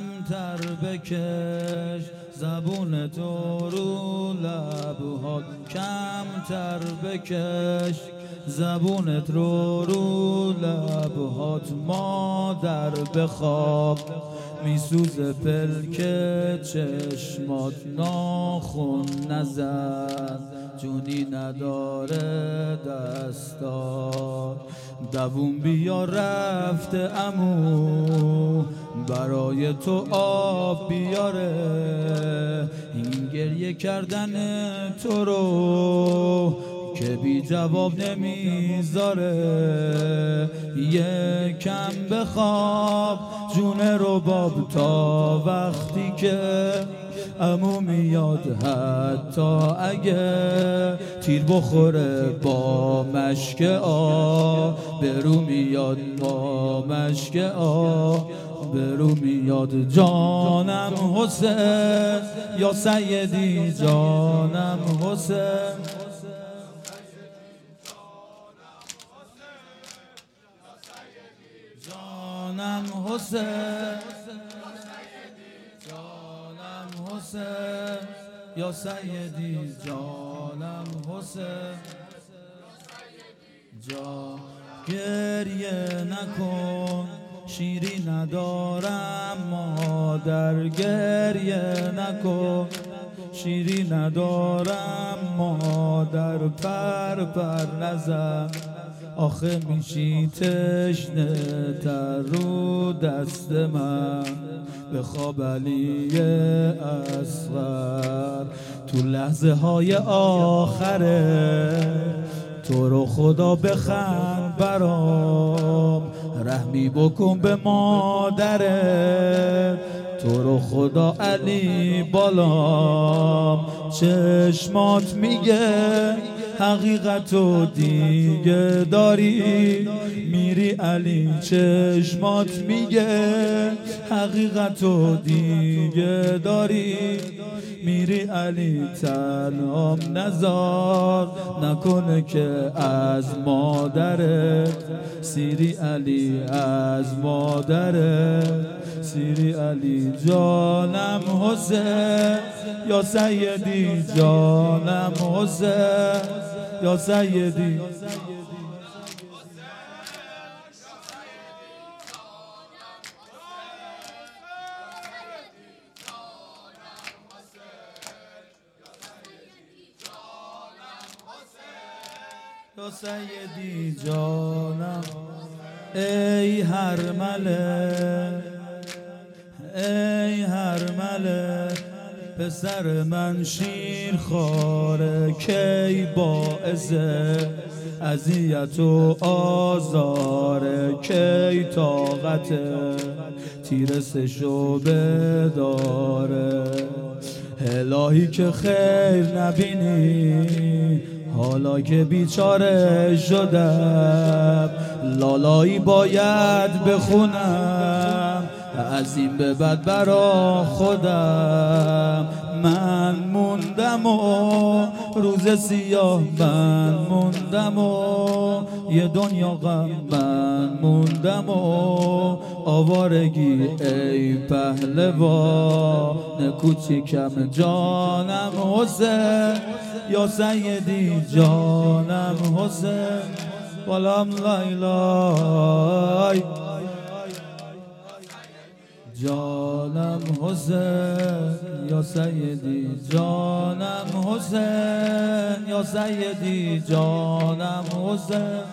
کمتر بکش، زبون تو رو لبهات کمتر بکش، زبونت رو لبهات مادر بخواب، میسوزه پلک چشمات ناخون نزن، جونی نداره دستات، دووم بیا رفته عمو برای تو آب بیاره، این گریه کردن تو رو که بی جواب نمیذاره، یکم بخواب جون رباب تا وقتی که عمو میاد، حتی اگه تیر بخوره با مشک برو میاد، با مشک برو میاد. جانم حسین یا سیدی، جانم حسین، جانم حسین، جانم حسین یا سیدی، جانم حسین. جا گریه نکن شیری ندارم مادر، گریه نکن شیری ندارم مادر، پر نزن آخه میشی تشنه تر رو دست من، بخواب علی اصغر تو لحظه های آخره، تو رو خدا بخند برام، رحمی بکن به مادرت، تو رو خدا علی بالام، چشمات میگه حقیقتو دیگه داری میری علی، چشمات میگه حقیقتو دیگه داری میری علی، تنهام نزار نکنه که از مادرت سیری علی، از مادرت سیری علی. جانم حسین یا سیدی، جانم حسین یا سیدی، یا سیدی جانم. ای هرمله، ای هرمله پسر من شیر خواره، کی باعث اذیت و آزاره، کی طاقت تیر شعبه داره، الهی که خیر نبینی حالا که بیچاره شدم، لالایی باید بخونم از این به بعد برا خودم، من موندم و روز سیاه من موندم و یه دنیا غم من موندم و آوارگی ای پهلوان کوچیکم. جانم حسین یا سیدی، جانم حسین ولم لیلای، جانم حسین یا سیدی، جانم حسین یا سیدی، جانم حسین.